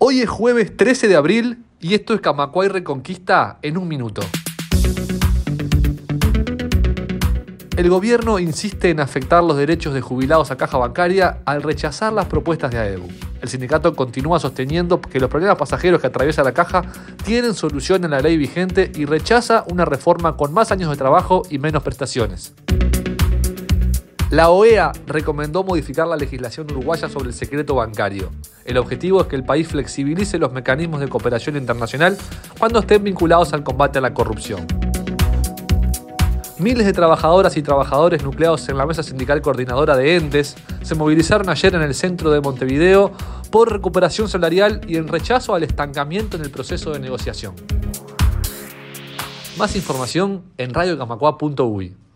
Hoy es jueves 13 de abril y esto es Camacuay Reconquista en un minuto. El gobierno insiste en afectar los derechos de jubilados a caja bancaria al rechazar las propuestas de AEBU. El sindicato continúa sosteniendo que los problemas pasajeros que atraviesa la caja tienen solución en la ley vigente y rechaza una reforma con más años de trabajo y menos prestaciones. La OEA recomendó modificar la legislación uruguaya sobre el secreto bancario. El objetivo es que el país flexibilice los mecanismos de cooperación internacional cuando estén vinculados al combate a la corrupción. Miles de trabajadoras y trabajadores nucleados en la Mesa Sindical Coordinadora de Entes se movilizaron ayer en el centro de Montevideo por recuperación salarial y en rechazo al estancamiento en el proceso de negociación. Más información en radiocamacua.uy.